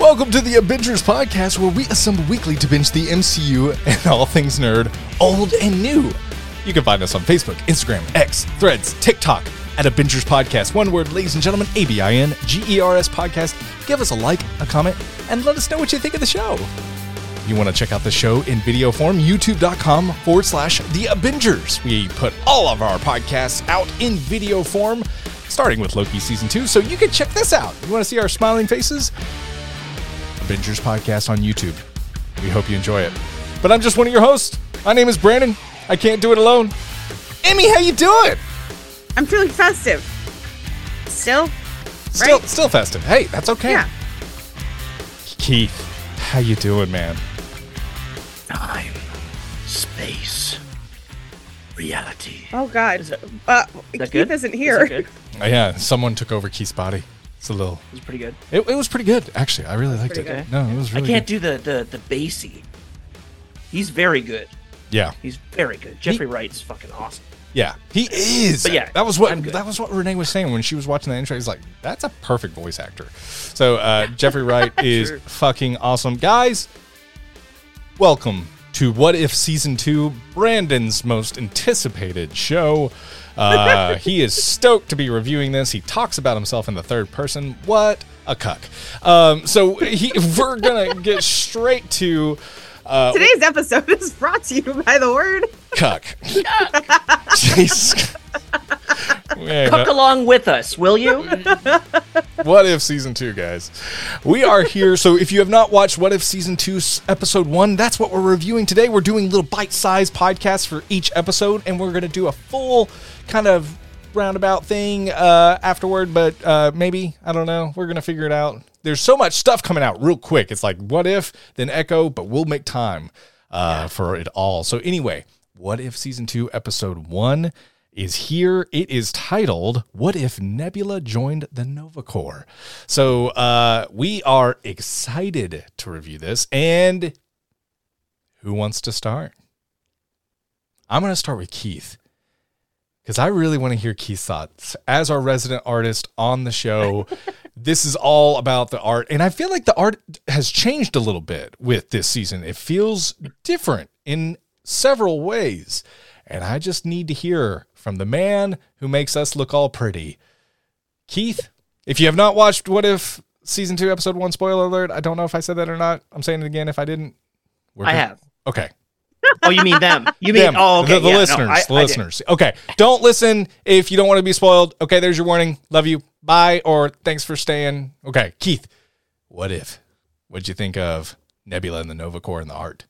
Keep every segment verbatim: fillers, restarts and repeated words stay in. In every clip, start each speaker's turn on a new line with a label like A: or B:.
A: Welcome to the Abingers Podcast, where we assemble weekly to binge the M C U and all things nerd, old and new. You can find us on Facebook, Instagram, X, Threads, TikTok, at Abingers Podcast. One word, ladies and gentlemen, A B I N G E R S Podcast. Give us a like, a comment, and let us know what you think of the show. If you want to check out the show in video form, youtube.com forward slash the Abingers. We put all of our podcasts out in video form, starting with Loki Season two, so you can check this out. You want to see our smiling faces? Abingers Podcast on YouTube. We hope you enjoy it. But I'm just one of your hosts. My name is Brandon. I can't do it alone. Emmy, how you doing?
B: I'm feeling festive. Still?
A: Still,
B: right?
A: still festive. Hey, that's okay.
B: Yeah.
A: Keith, how you doing, man?
C: Time, space, reality.
B: Oh, God.
C: Is that,
B: uh,
C: is that
B: Keith
C: good?
B: isn't
C: Is
B: here.
C: that good?
A: Oh, yeah, someone took over Keith's body. It's a little...
C: It was pretty good.
A: It, it was pretty good, actually. I really liked it.
B: pretty good.
A: No, it was really
C: I can't
A: good.
C: do the, the, the bassy. He's very good.
A: Yeah,
C: He's very good. Jeffrey Wright's fucking awesome.
A: yeah, he is.
C: But yeah,
A: that was what
C: I'm good.
A: that was what Renee was saying when she was watching the intro. He's like, "That's a perfect voice actor." So uh, Jeffrey Wright is
C: Sure.
A: fucking awesome, guys. Welcome to What If Season Two, Brandon's most anticipated show. Uh, he is stoked to be reviewing this. He talks about himself in the third person. What a cuck! Um, so he, we're gonna get straight to. Uh,
B: Today's episode is brought to you by the word
A: cuck. Jesus. Yeah,
C: Cook
A: no.
C: along with us, will you?
A: What If Season two, guys? We are here. So if you have not watched What If Season two, s- Episode one, that's what we're reviewing today. We're doing little bite-sized podcasts for each episode, and we're going to do a full kind of roundabout thing uh, afterward, but uh, maybe, I don't know. We're going to figure it out. There's so much stuff coming out real quick. It's like, what if, then Echo, but we'll make time uh, for it all. So anyway, What If Season two, Episode one is here. It is titled, What If Nebula Joined the Nova Corps? So uh, we are excited to review this. And who wants to start? I'm going to start with Keith, because I really want to hear Keith's thoughts. As our resident artist on the show, this is all about the art. And I feel like the art has changed a little bit with this season. It feels different in several ways. And I just need to hear from the man who makes us look all pretty. Keith, if you have not watched What If Season two, Episode one, spoiler alert, I don't know if I said that or not. I'm saying it again if I didn't. We're
C: I
A: good.
C: have.
A: Okay.
C: Oh, you mean them? You mean,
A: Them.
C: oh, okay.
A: The, the
C: yeah, no,
A: listeners.
C: I-
A: the
C: I did.
A: listeners. Okay. Don't listen if you don't want to be spoiled. Okay, there's your warning. Love you. Bye, or thanks for staying. Okay, Keith, what if? What'd you think of Nebula and the Nova Corps and the art?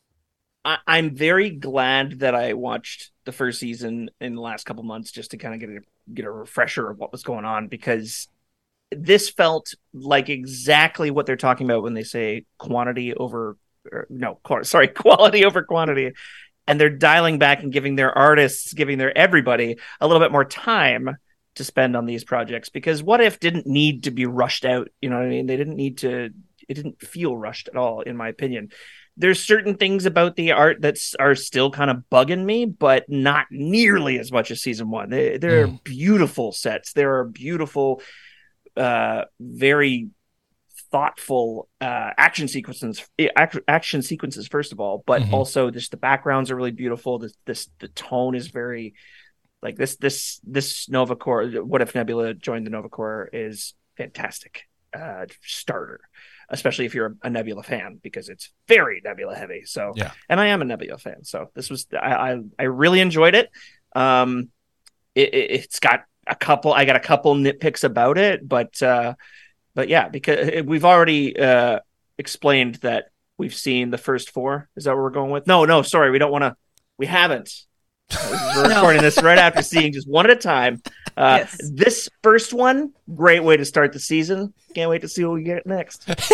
C: I, I'm very glad that I watched the first season in the last couple months just to kind of get a get a refresher of what was going on, because this felt like exactly what they're talking about when they say quantity over or, no qu- sorry quality over quantity, and they're dialing back and giving their artists, giving their everybody a little bit more time to spend on these projects, because What If didn't need to be rushed out. You know what I mean? They didn't need to. It didn't feel rushed at all, in my opinion. There's certain things about the art that are still kind of bugging me, but not nearly as much as season one. They, they're
A: Mm.
C: beautiful sets. There are beautiful, uh, very thoughtful uh, action sequences. Act, action sequences, first of all, but
A: Mhm.
C: also just the backgrounds are really beautiful. This, this, the tone is very like this. This, this Nova Corps. What If Nebula Joined the Nova Corps is fantastic. Uh, starter. Especially if you're a Nebula fan, because it's very Nebula heavy. So,
A: Yeah.
C: and I am a Nebula fan. So this was, I, I, I really enjoyed it. Um, it, it, it's got a couple, I got a couple nitpicks about it, but, uh, but yeah, because we've already, uh, explained that we've seen the first four. Is that what we're going with? No, no, sorry. We don't want to, we haven't. We're recording this right after seeing just one at a time. Uh,
B: Yes.
C: This first one, great way to start the season. Can't wait to see what we get next.
A: God,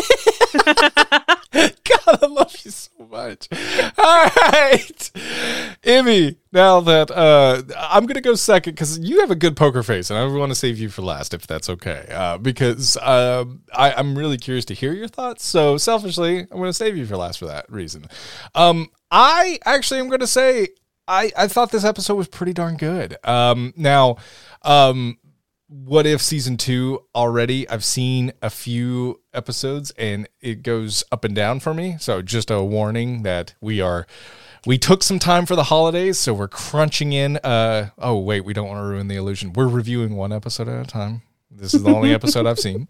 A: I love you so much. All right. Emmy, now that uh, I'm going to go second because you have a good poker face, and I want to save you for last, if that's okay, uh, because um, I, I'm really curious to hear your thoughts. So selfishly, I'm going to save you for last for that reason. Um, I actually am going to say I, I thought this episode was pretty darn good. Um, now, um, What If Season two already, I've seen a few episodes, and it goes up and down for me. So just a warning that we are, we took some time for the holidays, so we're crunching in. Uh, oh, wait, we don't want to ruin the illusion. We're reviewing one episode at a time. This is the only episode I've seen.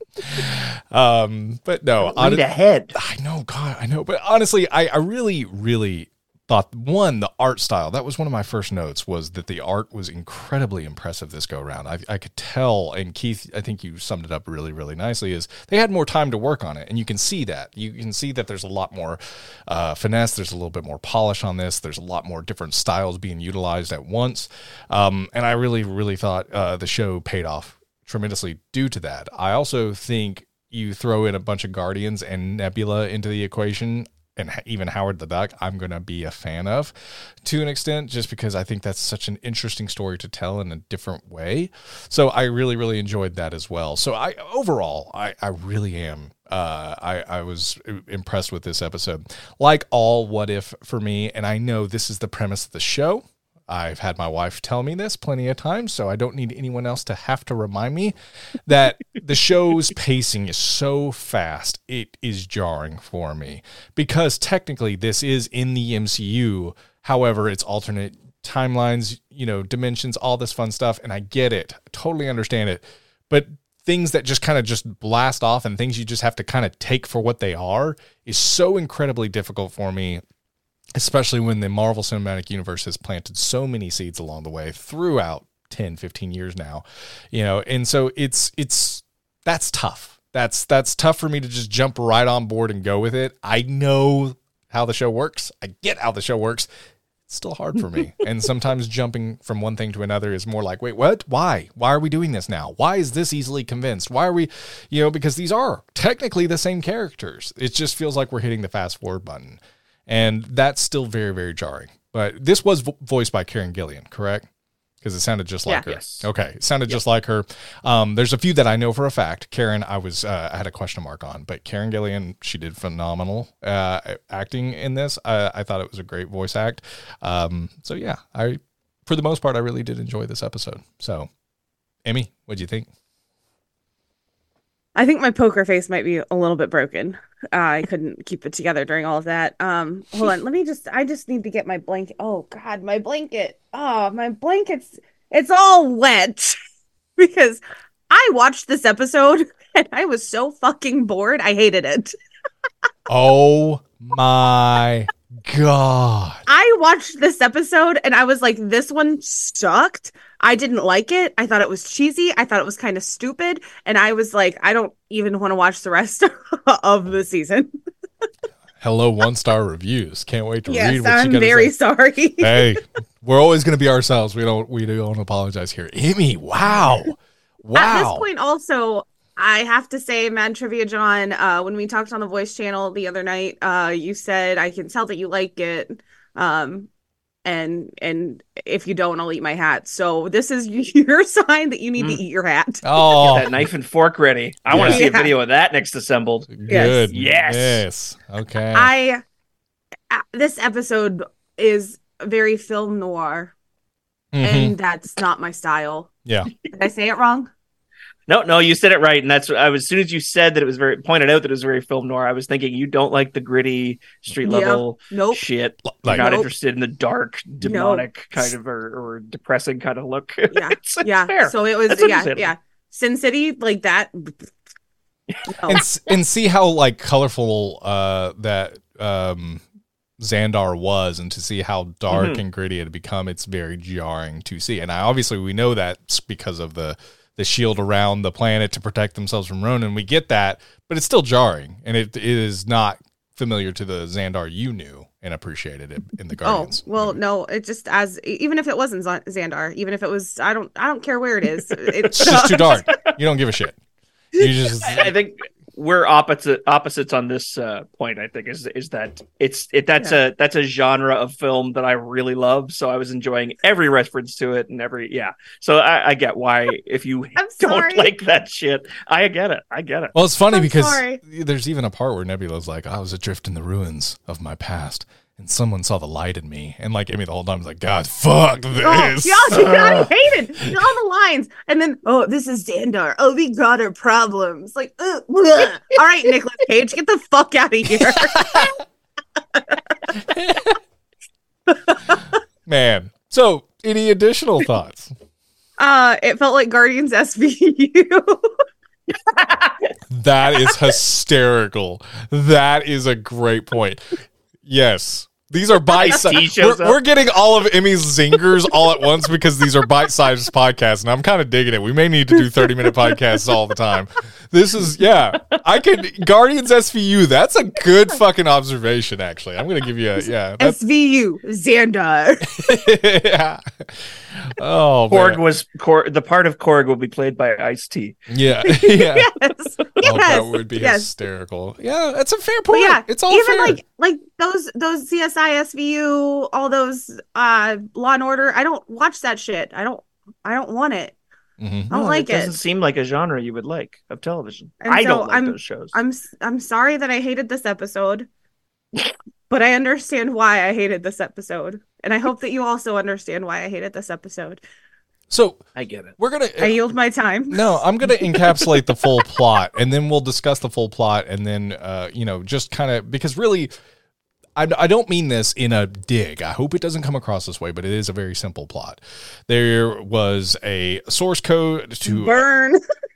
A: Um, but no.
C: Read ahead.
A: I know, God, I know. But honestly, I, I really, really thought, one, the art style, that was one of my first notes, was that the art was incredibly impressive this go around. I, I could tell, and Keith, I think you summed it up really, really nicely, is they had more time to work on it. And you can see that. You can see that there's a lot more uh, finesse. There's a little bit more polish on this. There's a lot more different styles being utilized at once. Um, and I really, really thought uh, the show paid off tremendously due to that. I also think you throw in a bunch of Guardians and Nebula into the equation, and even Howard the Duck, I'm going to be a fan of to an extent, just because I think that's such an interesting story to tell in a different way. So I really, really enjoyed that as well. So I overall, I, I really am. Uh, I, I was impressed with this episode. Like all What If for me, and I know this is the premise of the show. I've had my wife tell me this plenty of times, so I don't need anyone else to have to remind me that the show's pacing is so fast, it is jarring for me. Because technically this is in the M C U, however, it's alternate timelines, you know, dimensions, all this fun stuff, and I get it. I totally understand it. But things that just kind of just blast off and things you just have to kind of take for what they are is so incredibly difficult for me. Especially when the Marvel Cinematic Universe has planted so many seeds along the way throughout ten, fifteen years now, you know, and so it's, it's, that's tough. That's, that's tough for me to just jump right on board and go with it. I know how the show works. I get how the show works. It's still hard for me. And sometimes jumping from one thing to another is more like, wait, what? Why? Why are we doing this now? Why is this easily convinced? Why are we, you know, because these are technically the same characters. It just feels like we're hitting the fast forward button. And that's still very, very jarring. But this was vo- voiced by Karen Gillan, correct? Because it sounded just like
B: Yeah.
A: her.
C: Yes.
A: Okay, it sounded
C: Yep.
A: just like her. Um, there's a few that I know for a fact. Karen, I was uh, I had a question mark on, but Karen Gillan, she did phenomenal uh, acting in this. Uh, I thought it was a great voice act. Um, so yeah, I for the most part, I really did enjoy this episode. So, Emmy, what'd you think?
B: I think my poker face might be a little bit broken. Uh, I couldn't keep it together during all of that. Um, hold on, let me just. I just need to get my blanket. Oh God, my blanket. Oh, my blanket's. It's all wet because I watched this episode and I was so fucking bored. I hated it.
A: Oh my God.
B: I watched this episode and I was like, this one sucked. I didn't like it. I thought it was cheesy. I thought it was kind of stupid. And I was like, I don't even want to watch the rest of the season.
A: Hello, one star reviews. Can't wait to
B: Yes,
A: read what
B: I'm
A: you got to
B: very
A: say.
B: sorry.
A: Hey, we're always going to be ourselves. We don't we don't apologize here. Emmy, wow. Wow.
B: At this point, also, I have to say, Mad Trivia John, uh, when we talked on the voice channel the other night, uh, you said, I can tell that you like it. Um, and and if you don't, I'll eat my hat. So this is your sign that you need
C: Mm.
B: to eat your hat.
A: Oh,
C: Get that knife and fork ready. I want
A: Yeah.
C: to see a
B: Yeah.
C: video of that next assembled.
A: good.
C: Yes.
A: Yes. Okay.
B: I uh, this episode is very film noir,
A: Mhm.
B: and that's not my style.
A: Yeah.
B: Did I say it wrong?
C: No, no, you said it right, and that's I was as soon as you said that it was very pointed out that it was very film noir. I was thinking you don't like the gritty street
B: Yeah.
C: level
B: Nope.
C: shit.
A: Like,
C: You're not
B: Nope.
C: interested in the dark, demonic kind of or, or depressing kind of look.
B: Yeah,
C: It's- it's
B: yeah.
C: fair.
B: So it was,
C: That's
B: yeah,
C: understandable.
B: yeah. Sin City, like that. No.
A: and s- and see how like colorful uh that um Xandar was, and to see how dark
C: Mhm.
A: and gritty it had become, it's very jarring to see. And I obviously we know that's because of the the shield around the planet to protect themselves from Ronan. We get that, but it's still jarring, and it, it is not familiar to the Xandar you knew and appreciated it in the Guardians.
B: Oh, well, no, it just as even if it wasn't Za- Xandar, even if it was, I don't, I don't care where it is. It,
A: It's just too dark. You don't give a shit. You just
C: I I think we're opposite opposites on this uh, point. I think is is that it's it that's a that's a genre of film that I really love. So I was enjoying every reference to it and every yeah. So I, I get why if you
B: I'm
C: don't
B: sorry.
C: like that shit, I get it. I get it.
A: Well, it's funny
B: I'm
A: because
B: sorry.
A: there's even a part where Nebula's like, I was adrift in the ruins of my past, and someone saw the light in me. And like Emmy the whole time was like, God, fuck this.
B: Oh, yeah, I hated all the lines. And then, oh, this is Xandar. Oh, we got our problems. Like, ugh, ugh. All right, Nicolas Cage, get the fuck out of here.
A: Man. So, any additional thoughts?
B: Uh, it felt like Guardians S V U.
A: That is hysterical. That is a great point. Yes. These are bite-sized. We're, we're getting all of Emmy's zingers all at once because these are bite-sized podcasts, and I'm kind of digging it. We may need to do thirty-minute podcasts all the time. This is, yeah. I could, Guardians S V U, that's a good fucking observation, actually. I'm going to give you a, yeah.
B: S V U, Xandar.
A: Yeah. Oh,
C: Korg
A: man.
C: was, Korg, the part of Korg will be played by Ice-T.
A: Yeah. Yeah.
B: Yes.
A: Oh,
B: Yes.
A: that would be
B: Yes.
A: hysterical. Yeah, that's a fair
B: But
A: point.
B: yeah,
A: It's all
B: even
A: fair.
B: like like those those C S I, S V U, all those uh Law and Order. I don't watch that shit. I don't. I don't want it.
A: Mhm.
B: I don't like
C: it. Doesn't
B: it.
C: seem like a genre you would like of television.
B: And
C: I
B: so
C: don't like
B: I'm-
C: those shows.
B: I'm s- I'm sorry that I hated this episode, but I understand why I hated this episode, and I hope that you also understand why I hated this episode.
A: So
C: I get it.
A: we're going
B: I
A: to...
B: yield my time.
A: No, I'm going to encapsulate the full plot, and then we'll discuss the full plot, and then, uh, you know, just kind of, because really, I, I don't mean this in a dig. I hope it doesn't come across this way, but it is a very simple plot. There was a source code to...
B: Burn.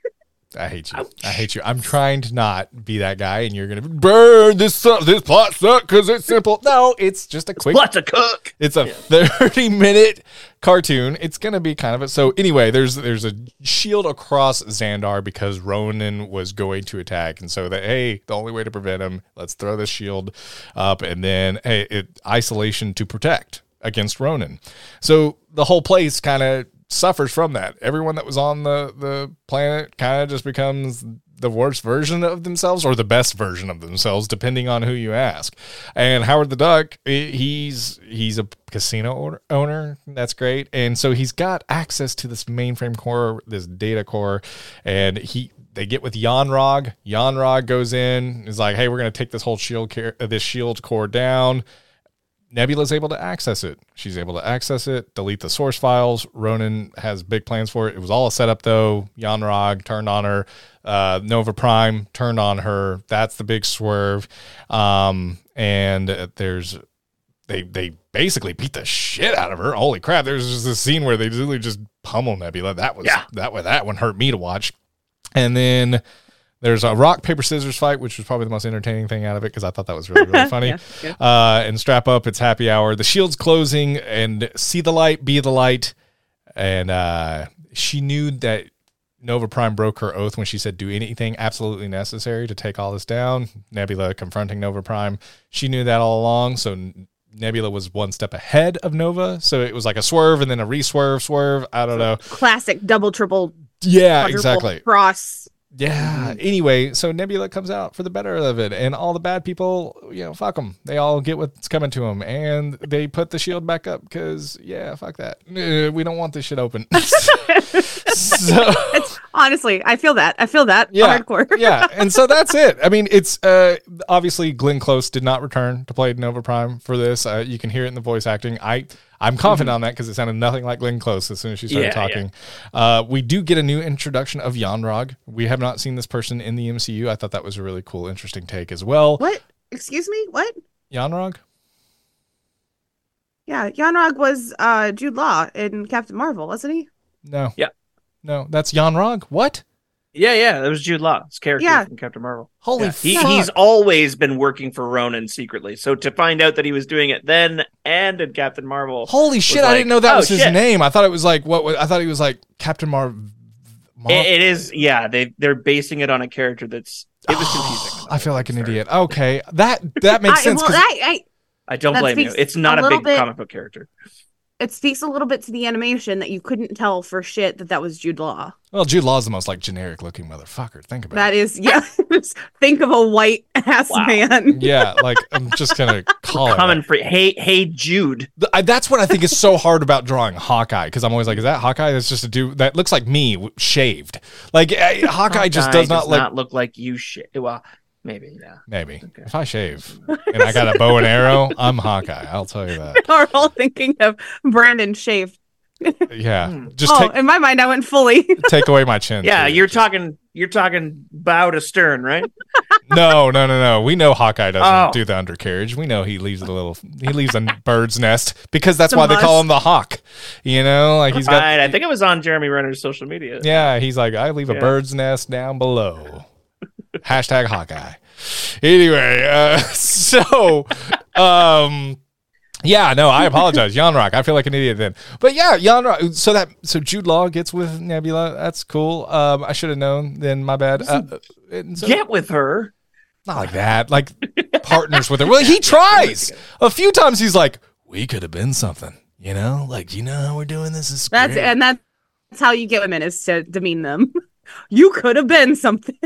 A: I hate you. I hate you. I'm trying to not be that guy, and you're going to burn this su- this plot suck because it's simple. No, it's just a quick...
C: Plot's a cook.
A: It's a thirty minute cartoon. It's gonna be kind of a so anyway. There's there's a shield across Xandar because Ronan was going to attack, and so that hey, the only way to prevent him, let's throw this shield up, and then hey, it, isolation to protect against Ronan. So the whole place kind of suffers from that. Everyone that was on the the planet kind of just becomes the worst version of themselves or the best version of themselves, depending on who you ask. And Howard the Duck, he's he's a casino owner. That's great. And so he's got access to this mainframe core, this data core, and he they get with Yon-Rogg. Yon-Rogg goes in, is like, hey, we're going to take this whole shield car- this shield core down. Nebula's able to access it. She's able to access it, delete the source files. Ronan has big plans for it. It was all a setup, though. Yon-Rogg turned on her. Uh, Nova Prime turned on her. That's the big swerve. Um, and there's they they basically beat the shit out of her. Holy crap! There's just this scene where they really just pummel Nebula. That was
C: Yeah.
A: that way that one hurt me to watch. And then there's a rock, paper, scissors fight, which was probably the most entertaining thing out of it because I thought that was really, really funny.
B: Yeah, yeah.
A: Uh, and strap up, it's happy hour. The shield's closing, and see the light, be the light. And uh, she knew that Nova Prime broke her oath when she said, do anything absolutely necessary to take all this down. Nebula confronting Nova Prime. She knew that all along, so Nebula was one step ahead of Nova. So it was like a swerve and then a re-swerve, swerve. I don't know.
B: Classic double, triple,
A: Yeah,
B: quadruple
A: exactly.
B: cross.
A: Yeah. Anyway, so Nebula comes out for the better of it, and all the bad people, you know, fuck them. They all get what's coming to them, and they put the shield back up because, yeah, fuck that. Uh, We don't want this shit open. So,
B: It's honestly, I feel that. I feel that.
A: yeah,
B: Hardcore.
A: yeah, and so that's it. I mean, it's uh, obviously Glenn Close did not return to play Nova Prime for this. Uh, you can hear it in the voice acting. I. I'm confident on that because it sounded nothing like Glenn Close as soon as she started
C: Yeah,
A: talking. Uh, we do get a new introduction of Yon-Rogg. We have not seen this person in the M C U. I thought that was a really cool, interesting take as well.
B: What? Excuse me? What?
A: Yon-Rogg?
B: Yeah, Yon-Rogg was uh, Jude Law in Captain Marvel, wasn't he?
A: No.
C: Yeah.
A: No, that's Yon-Rogg? What?
C: Yeah, yeah, that was Jude Law's character
B: Yeah.
C: from Captain Marvel.
A: Holy
C: Yeah. He,
A: fuck.
C: he's always been working for Ronan secretly. So to find out that he was doing it then and in Captain Marvel,
A: Holy shit,
C: was
A: I
C: like,
A: didn't know that
C: oh,
A: was his
C: shit.
A: name. I thought it was like, what? was- I thought he was like Captain Mar... Mar-
C: it, it is. Yeah, they they're basing it on a character that's. It was confusing.
A: I feel like an
C: Sorry.
A: idiot. Okay, that that makes
B: I,
A: sense.
B: well,
A: 'cause-
B: I, I,
C: I don't
B: That
C: blame you.
B: speaks
C: It's not
B: a
C: a,
B: little
C: big
B: bit-
C: comic book character.
B: it speaks a little bit to the animation that you couldn't tell for shit that that was Jude Law.
A: well, Jude Law's the most like generic looking motherfucker. Think about
B: That
A: it.
B: is, yeah. Just think of a white ass
C: Wow.
B: man.
A: Yeah, like I'm just gonna call it.
C: Common free. Hey, hey, Jude.
A: Th- I- That's what I think is so hard about drawing Hawkeye because I'm always like, is that Hawkeye? That's just a dude that looks like me w- shaved. Like uh, Hawkeye just does not
C: does
A: look.
C: not look like you. Sh- well, Maybe, yeah.
A: Maybe.
C: Okay.
A: If I shave and I got a bow and arrow, I'm Hawkeye. I'll tell you that.
B: We're all thinking of Brandon shaved.
A: Yeah.
C: Hmm.
A: Just
B: oh,
A: take,
B: in my mind, I went fully.
A: take away my chin.
C: Yeah,
A: too.
C: you're
A: Just-
C: talking you're talking bow to stern, right?
A: No, no, no, no. We know Hawkeye doesn't
C: Oh.
A: do the undercarriage. We know he leaves a little. He leaves a bird's nest because that's
B: The
A: why they call
B: musk.
A: him the Hawk. You know, like he's got.
C: Right, I think it was on Jeremy Renner's social media.
A: Yeah, he's like, I leave a
C: Yeah.
A: bird's nest down below. Hashtag Hawkeye. Anyway, uh, so, um, yeah, no, I apologize, Jan Rock. I feel like an idiot then, but yeah, Jan Rock. So that so Jude Law gets with Nebula. That's cool. Um, I should have known. Then my bad. Uh, and so-
C: Get with her.
A: not like that. Like partners with her. Well, he tries a few times. He's like, we could have been something. You know, like you know how we're doing this is
B: That's
A: great.
B: and that's how you get women is to demean them. You could have been something.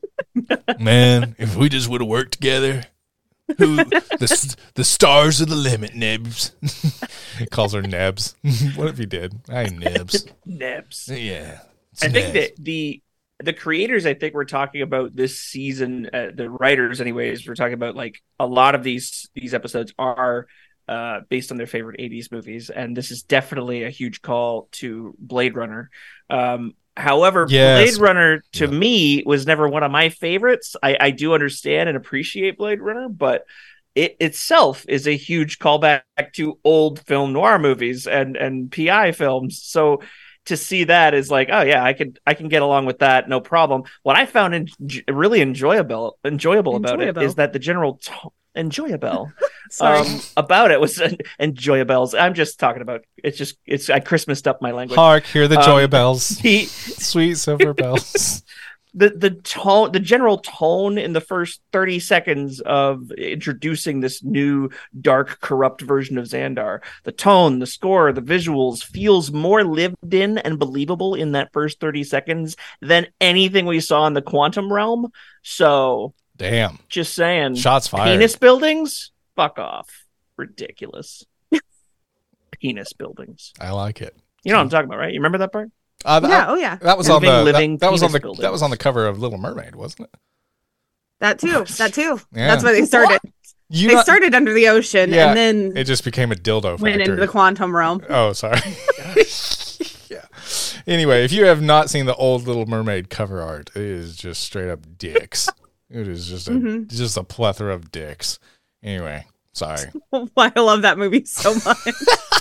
A: Man, if we just would have worked together, who the the stars are the limit, Nebs. He calls her Nebs. What if he did? I Nebs.
C: Nips.
A: Yeah, it's
C: I think
A: Nebs.
C: that the the creators, I think we're talking about this season, uh, the writers, anyways, we're talking about like a lot of these these episodes are uh, based on their favorite eighties movies, and this is definitely a huge call to Blade Runner. Um, however,
A: Yes.
C: Blade Runner to
A: Yeah.
C: me was never one of my favorites. I, I do understand and appreciate Blade Runner, but it itself is a huge callback to old film noir movies and and P I films. So to see that is like, oh yeah, I could I can get along with that, no problem. What I found en- really enjoyable enjoyable about
B: Enjoyable.
C: it is that the general to- enjoyable
B: Sorry.
C: um, about it was enjoyables. I'm just talking about it's just it's I Christmased up my language.
A: Hark, hear the
C: Um,
A: joy bells,
C: The
A: sweet silver bells.
C: the the tone the general tone in the first thirty seconds of introducing this new dark corrupt version of Xandar, the tone, the score, the visuals feels more lived in and believable in that first thirty seconds than anything we saw in the quantum realm. So
A: Damn,
C: just saying,
A: shots fired.
C: penis buildings, fuck off. Ridiculous. Penis buildings.
A: I like it.
C: You know what I'm talking about, right? You remember that part?
A: Uh, that,
B: yeah, oh yeah.
A: that was on
C: Living,
A: the
C: living
A: that, that was on the
C: penis
A: that was on the
C: buildings.
A: cover of Little Mermaid, wasn't it?
B: That too. That too.
A: Yeah.
B: That's where they started.
A: You
B: They
A: not-
B: started under the ocean
A: Yeah,
B: and then
A: it just became a dildo
B: went into
A: factory.
B: the quantum realm.
A: Oh, sorry. Yeah. Anyway, if you have not seen the old Little Mermaid cover art, it is just straight up dicks. It is just a
B: Mhm.
A: just a plethora of dicks. Anyway, sorry.
B: Why I love that movie so much.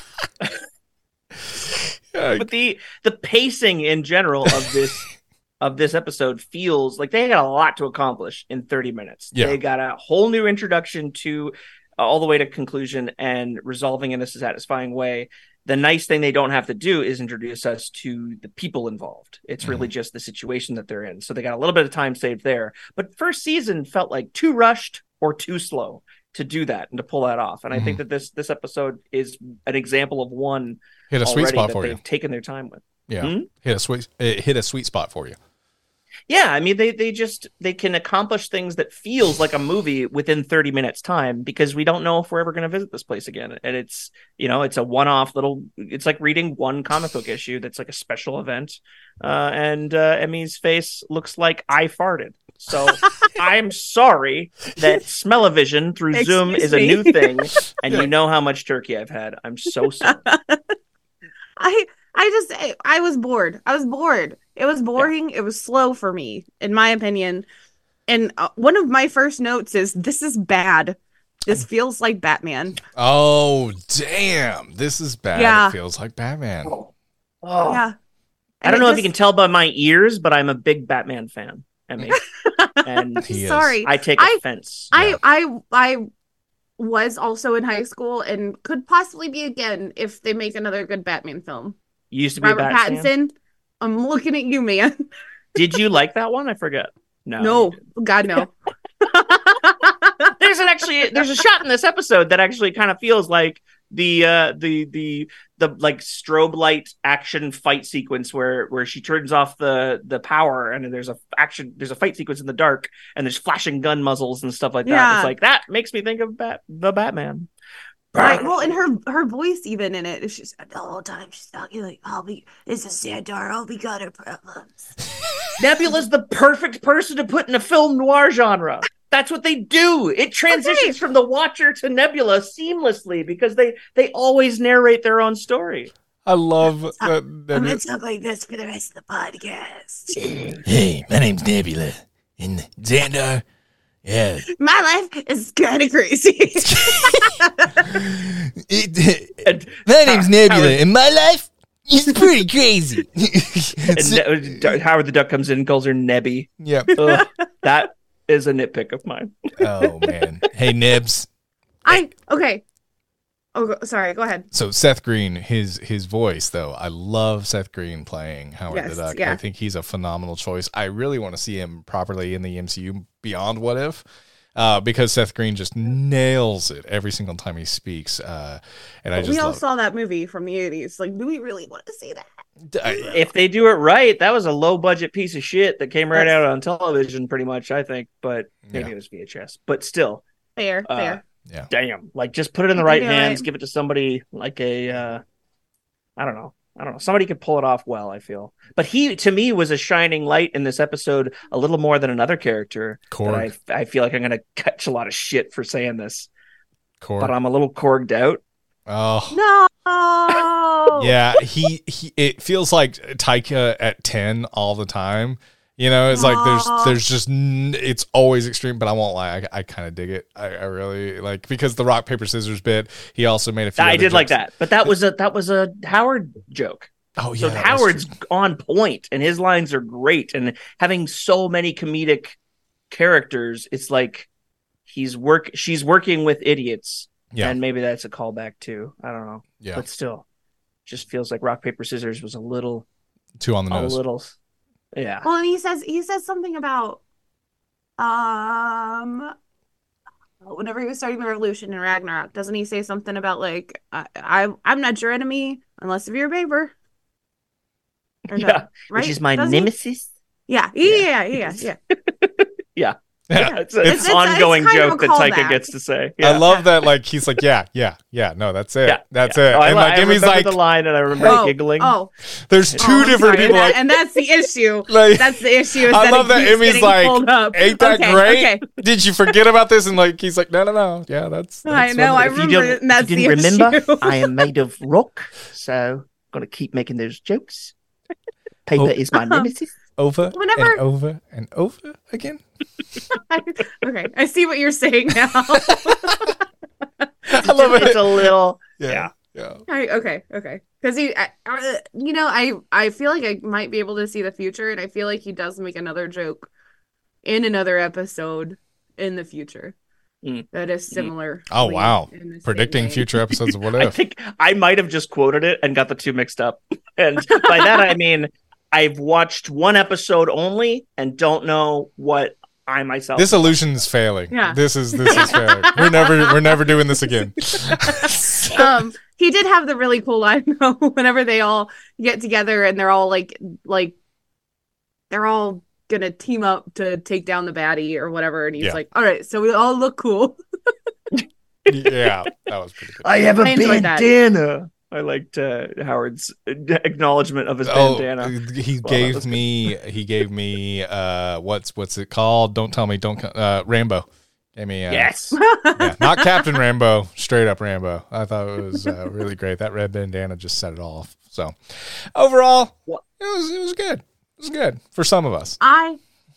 A: Yeah,
C: But the the pacing in general of this of this episode feels like they got a lot to accomplish in thirty minutes.
A: Yeah.
C: They got a whole new introduction to uh, all the way to conclusion and resolving in a satisfying way. The nice thing they don't have to do is introduce us to the people involved. It's really just the situation that they're in. So they got a little bit of time saved there. But first season felt like too rushed or too slow to do that and to pull that off. And I think that this this episode is an example of one
A: hit a sweet
C: already
A: spot
C: that
A: for
C: they've
A: you.
C: taken their time with.
A: Yeah,
C: Hmm?
A: hit a sweet it hit a sweet spot for you.
C: Yeah, I mean they they just they can accomplish things that feels like a movie within thirty minutes time because we don't know if we're ever going to visit this place again. And it's, you know, it's a one-off little it's like reading one comic book issue that's like a special event. Uh and uh Emmy's face looks like I farted. So I'm sorry that Smell-O-Vision through Zoom
B: Excuse
C: is a
B: me.
C: new thing and you know how much turkey I've had. I'm so sorry.
B: I I just I, I was bored. I was bored. It was boring. It was slow for me, in my opinion. And uh, one of my first notes is this is bad. This feels like Batman.
A: Oh damn! This is bad.
B: Yeah.
A: It feels like Batman.
C: Oh.
B: Yeah.
C: I don't know if you can tell by my ears, but I'm a big Batman fan, Emmy. And
A: He is.
B: Sorry.
C: I take
B: I-
C: offense.
B: I
A: Yeah.
B: I I was also in high school and could possibly be again if they make another good Batman film.
C: You used to be
B: Robert
C: a Bat fan?
B: Pattinson, I'm looking at you, man.
C: Did you like that one? I forget. No.
B: No,
C: you didn't.
B: God no.
C: There's an actually there's a shot in this episode that actually kind of feels like the uh the the the like strobe light action fight sequence where where she turns off the the power and then there's a action there's a fight sequence in the dark and there's flashing gun muzzles and stuff like that.
B: Yeah.
C: It's like that makes me think of Bat the Batman.
B: Right. Well, and her her voice even in it, she's the whole time she's talking like, "I'll be this is Xandar. I'll be got her problems."
C: Nebula's the perfect person to put in a film noir genre. That's what they do. It transitions
B: Okay.
C: from the Watcher to Nebula seamlessly because they they always narrate their own story.
A: I love that.
B: I'm
A: Nebula-
B: gonna talk like this for the rest of the podcast.
D: Hey, my name's Nebula. And Xandar, yeah.
B: My life is kind of crazy.
D: It,
C: And,
D: my name's Nebula,
C: Howard-
D: and my life is pretty crazy.
C: and Ne- Howard the Duck comes in and calls her Nebby.
A: yeah.
C: Ugh, that is a nitpick of mine.
A: Oh man.
D: Hey, Nebs.
B: I okay. Oh, go- sorry. Go ahead.
A: So Seth Green, his his voice though, I love Seth Green playing Howard
B: Yes,
A: the Duck.
B: yeah.
A: I think he's a phenomenal choice. I really want to see him properly in the M C U beyond What If, uh, because Seth Green just nails it every single time he speaks. Uh, and I just
B: We all
A: love
B: saw that movie from the eighties. Like, do we really want to see that?
A: it. I-
C: If they do it right, that was a low budget piece of shit that came right out on television, pretty much. I think, but maybe
A: Yeah.
C: it was V H S. But still,
B: Fair,
C: Uh,
B: fair.
A: yeah.
C: damn, like just put it in the
B: You
C: right
B: can do
C: hands,
B: it.
C: give it to somebody like a, uh, I don't know, I don't know, somebody could pull it off well. I feel, but he to me was a shining light in this episode, a little more than another character.
A: Korg.
C: That I I feel like I'm gonna catch a lot of shit for saying this,
A: Korg.
C: but I'm a little corged out.
A: Oh.
B: No.
A: Yeah, he, he it feels like Taika at ten all the time. You know, it's like there's
B: Aw.
A: there's just n- it's always extreme, but I won't lie, I, I kind of dig it. I, I really like because the rock paper scissors bit. He also made a few.
C: I
A: other
C: did like
A: jokes.
C: that, but that was a that was a Howard joke.
A: Oh yeah,
C: So
A: that's
C: Howard's
A: true.
C: on point and his lines are great. And having so many comedic characters, it's like he's work she's working with idiots.
A: Yeah.
C: And maybe that's a callback too. I don't know.
A: Yeah,
C: But still, just feels like rock, paper, scissors was a little
A: two on the
C: a
A: nose.
C: little yeah.
B: Well, and he says he says something about um whenever he was starting the revolution in Ragnarok, doesn't he say something about like I, I I'm not your enemy unless if you're a neighbor? Or no,
C: Yeah,
B: right?
C: Which is my
B: Does he?
C: nemesis.
B: Yeah, yeah, yeah, yeah, yeah.
A: Yeah.
C: It's, a-
B: It's-
C: it's
B: it's-
C: an ongoing
B: it's kind of
C: joke
B: a
C: that Taika
B: callback.
C: gets to say.
A: I
C: Yeah.
A: love that. Like he's like, yeah, yeah, yeah. No, that's it.
C: Yeah,
A: that's
C: yeah.
A: it.
C: Oh, I,
A: and
C: I
A: like Emmy's
C: remember
A: like,
C: the line and I remember
B: Oh,
C: giggling.
B: oh,
A: there's two
B: oh, I'm
A: different
B: sorry,
A: people.
B: and,
A: Like,
B: that- and that's the issue.
A: like
B: That's the issue. Is
A: I
B: that
A: love
B: it
A: that
B: keeps
A: Emmy's
B: getting
A: like,
B: pulled up.
A: ain't that
B: Okay,
A: great?
B: okay.
A: Did you forget about this? And like he's like, no, no, no. Yeah, that's.
B: I
A: that's
B: know.
A: what
B: I
A: it is.
C: If you
B: remember
C: don't-
B: it, and that's
C: if you
B: the
C: didn't remember,
B: issue.
C: I am made of rock, so I'm gonna keep making those jokes. Paper
A: Oh.
C: is my nemesis.
A: over
B: Whenever-
A: and over and over again.
B: Okay, I see what you're saying now.
A: I love
C: It's
A: it.
C: a little,
A: Yeah, yeah.
B: I, okay, okay. Because he, I, uh, you know, I, I feel like I might be able to see the future, and I feel like he does make another joke in another episode in the future
C: Mm.
B: that is similar.
A: Oh wow, predicting future episodes of What
C: I
A: If.
C: think I might have just quoted it and got the two mixed up. And by that I mean I've watched one episode only and don't know what I myself.
A: This illusion is failing.
B: Yeah.
A: This is this is failing. We're never we're never doing this again.
B: um, he did have the really cool line though. Whenever they all get together and they're all like, like, they're all gonna team up to take down the baddie or whatever, and he's
A: Yeah.
B: like, "All right, so we all look cool."
A: Yeah, that was pretty good.
C: I have a
B: I enjoyed that.
C: bandana. I liked uh, Howard's acknowledgement of his bandana.
A: Oh, he
C: Well, that
A: gave
C: was good.
A: me he gave me uh what's what's it called? Don't tell me. Don't co- uh Rambo. Gave me uh,
C: Yes.
A: yeah, not Captain Rambo, straight up Rambo. I thought it was uh, really great. That red bandana just set it off. So overall,
C: What?
A: it was it was good. It was good for some of us.
B: I,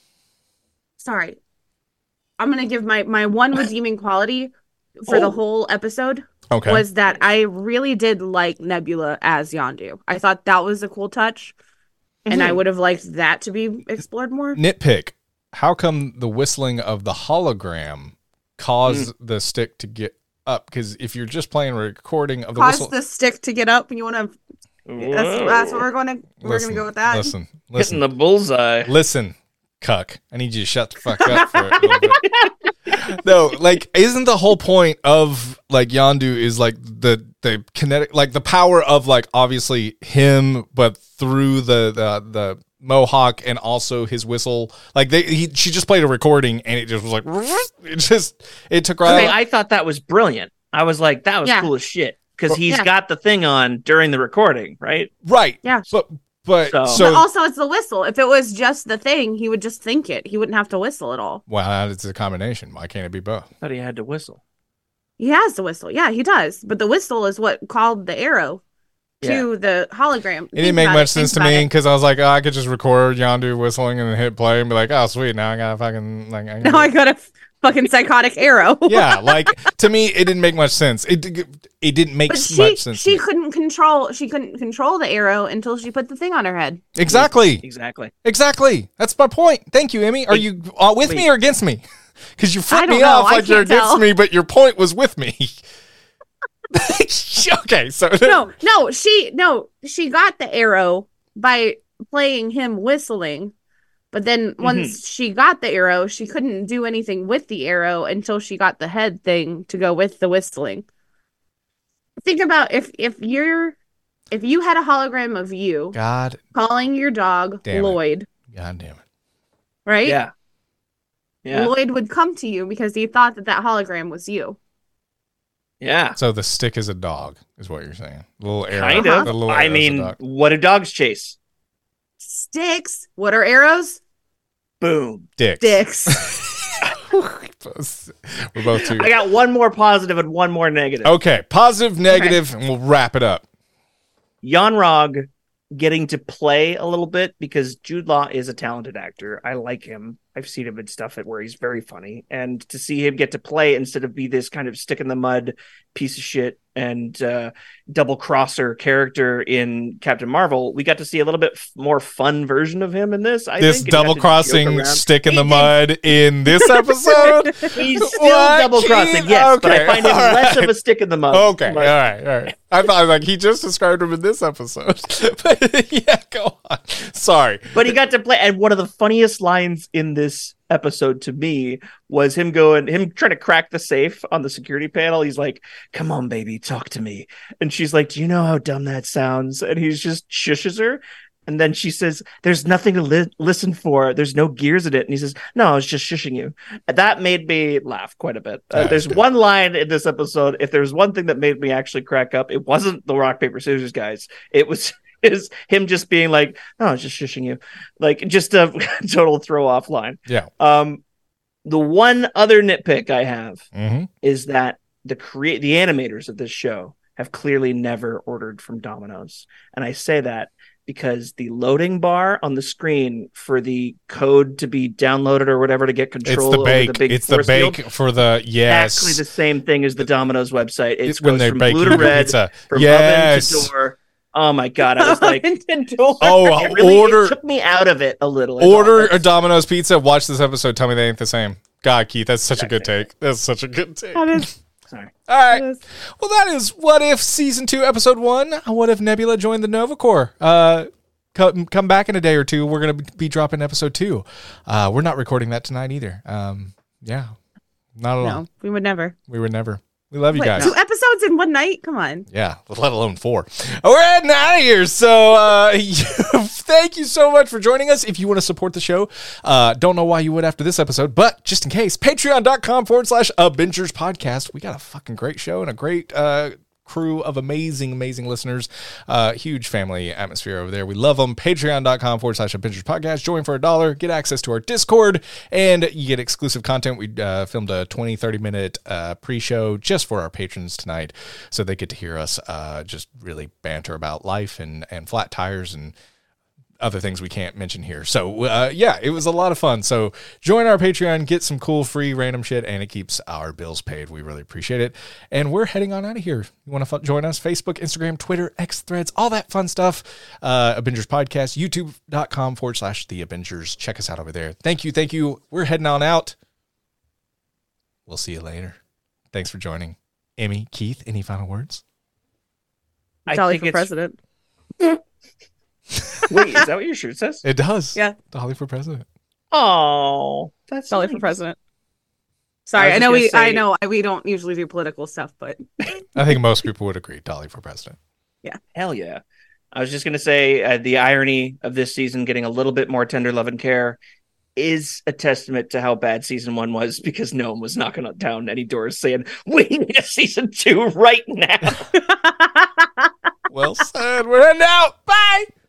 B: sorry, I'm gonna give my my one redeeming quality for the
C: Oh.
B: whole episode
A: Okay.
B: was that I really did like Nebula as Yondu. I thought that was a cool touch, and I would have liked that to be explored more.
A: Nitpick. How come the whistling of the hologram caused the stick to get up? Because if you're just playing a recording of the
B: Cause
A: whistle,
B: the stick to get up. You want to? That's, that's what we're going to. We're
A: listen,
B: going to go with that.
A: Listen,
C: Hitting
A: listen,
C: the bullseye.
A: listen, cuck. I need you to shut the fuck up for a little bit. No, like, isn't the whole point of like Yondu is like the the kinetic, like the power of like obviously him, but through the the the mohawk and also his whistle. Like they, he, she just played a recording and it just was like it just it took right.
C: Okay,
A: out.
C: I thought that was brilliant. I was like, that was
B: Yeah.
C: cool as shit. Because he's
B: Yeah.
C: got the thing on during the recording, right?
A: Right.
B: Yeah.
A: But But
C: So-
A: so,
B: But also, it's the whistle. If it was just the thing, he would just think it. He wouldn't have to whistle at all.
A: well, it's a combination. Why can't it be both?
C: I thought he had to whistle.
B: He has the whistle. Yeah, he does. But the whistle is what called the arrow to the hologram.
A: It didn't make much sense to me because I was like, oh, I could just record Yondu whistling and then hit play and be like, oh, sweet, now I got a fucking like. I
B: Now I got a f- fucking psychotic arrow.
A: yeah, like to me, it didn't make much sense. It it didn't make
B: But
A: s-
B: she
A: much sense. to
B: she
A: me.
B: couldn't control she couldn't control the arrow until she put the thing on her head.
A: Exactly,
C: Exactly.
A: exactly. That's my point. Thank you, Emmy. Are
C: Wait,
A: you uh, with me
C: wait.
A: or against me? Because you
B: I
A: flipped
B: don't
A: me
B: know.
A: off
B: I
A: like you're
B: can't
A: against
B: tell.
A: me, but your point was with me. Okay, so
B: No, no, she no, she got the arrow by playing him whistling. But then once she got the arrow, she couldn't do anything with the arrow until she got the head thing to go with the whistling. Think about if if you're if you had a hologram of you
A: God,
B: calling your dog
A: Damn it.
B: Lloyd,
A: God damn it.
B: right?
C: Yeah. Yeah.
B: Lloyd would come to you because he thought that that hologram was you.
C: Yeah.
A: So the stick is a dog, is what you're saying. Little arrow.
C: Kind
B: Uh-huh.
C: of.
A: The little
C: I
A: arrow's a
C: mean,
A: dog.
C: what do dogs chase?
B: Sticks. What are arrows?
C: Boom.
A: Dicks.
B: Dicks.
A: We're both too.
C: I got one more positive and one more negative.
A: Okay, positive, negative, and we'll wrap it up.
C: Jan Rog getting to play a little bit because Jude Law is a talented actor. I like him. I've seen him in stuff where he's very funny. And to see him get to play instead of be this kind of stick in the mud piece of shit and uh, double crosser character in Captain Marvel, we got to see a little bit f- more fun version of him in this. I
A: This
C: think, and he got
A: double
C: to joke
A: crossing
C: around.
A: stick in
C: He
A: the
C: did-
A: mud in this episode.
C: He's still
A: What,
C: double crossing,
A: Keith?
C: yes, but
A: Okay,
C: I find him
A: all
C: less
A: right.
C: of a stick in the mud.
A: Okay, all
C: But-
A: right, all right. I thought like he just described him in this episode. But yeah, go on. Sorry.
C: But he got to play, and one of the funniest lines in this episode to me was him going, him trying to crack the safe on the security panel. He's like, "Come on, baby, talk to me." And she's like, "Do you know how dumb that sounds?" And he's just shushes her. And then she says, "There's nothing to li- listen for. There's no gears in it." And he says, "No, I was just shushing you." That made me laugh quite a bit. Uh,
A: That's
C: there's
A: good.
C: one line in this episode. If there's one thing that made me actually crack up, it wasn't the rock, paper, scissors guys. It was is him just being like, "No, I was just shushing you." Like just a total throw off line.
A: Yeah.
C: Um, the one other nitpick I have
A: Mm-hmm.
C: is that the create the animators of this show have clearly never ordered from Domino's. And I say that because the loading bar on the screen for the code to be downloaded or whatever to get
A: It's
C: control
A: the
C: over
A: bake.
C: the big
A: It's the
C: force
A: bake
C: field,
A: for the yes.
C: exactly the same thing as the Domino's website. It
A: It's
C: goes
A: when they're
C: from
A: baking
C: blue to
A: the
C: red,
A: pizza.
C: from
A: Yes.
C: oven to door. Oh my god, I was like,
B: Open the door.
A: Oh,
C: it really
A: order
C: it took me out of it a little. is all.
A: order a
C: That's-
A: Domino's pizza. Watch this episode. Tell me they ain't the same. God, Keith, that's such a good
C: Exactly.
A: take. That's such a good take.
B: That is,
C: Sorry.
A: All right.
B: that is-
A: Well, that is What If Season two, Episode one. What if Nebula joined the Nova Corps? Uh, come, come back in a day or two. We're going to be dropping Episode two. Uh, we're not recording that tonight either. Um, yeah, not at all.
B: no, we would never.
A: We would never. We love you
B: Wait,
A: guys.
B: two episodes in one night? Come on.
A: Yeah, let alone four. We're heading out of here. So uh, thank you so much for joining us. If you want to support the show, uh, don't know why you would after this episode, but just in case, patreon.com forward slash Avengers podcast. We got a fucking great show and a great uh, crew of amazing, amazing listeners. Uh, huge family atmosphere over there. We love them. Patreon.com forward slash Avengers podcast. Join for a dollar. Get access to our Discord, and you get exclusive content. We uh, filmed a twenty, thirty minute uh, pre-show just for our patrons tonight, so they get to hear us uh, just really banter about life and, and flat tires and other things we can't mention here. So uh, yeah, it was a lot of fun. So join our Patreon, get some cool free random shit, and it keeps our bills paid. We really appreciate it. And we're heading on out of here. You want to f- join us? Facebook, Instagram, Twitter, X Threads, all that fun stuff. Uh, Avengers Podcast, youtube.com forward slash The Avengers. Check us out over there. Thank you. Thank you. We're heading on out. We'll see you later. Thanks for joining. Emmy, Keith, any final words?
C: I
B: Dolly
C: think
B: for
C: it's-
B: president.
C: Wait, is that what your shirt says?
A: It does.
B: Yeah.
A: Dolly for president.
C: Oh, that's
B: Dolly
C: nice.
B: for president.
C: I
B: Sorry,
C: was
B: I,
C: just
B: know
C: gonna
B: we. I
C: say-
B: know we don't usually do political stuff, but
A: I think most people would agree. Dolly for president.
C: Hell yeah. I was just going to say uh, the irony of this season getting a little bit more tender love and care is a testament to how bad season one was, because no one was knocking down any doors saying, "We need a season two right now."
A: Well said. We're heading out. Bye.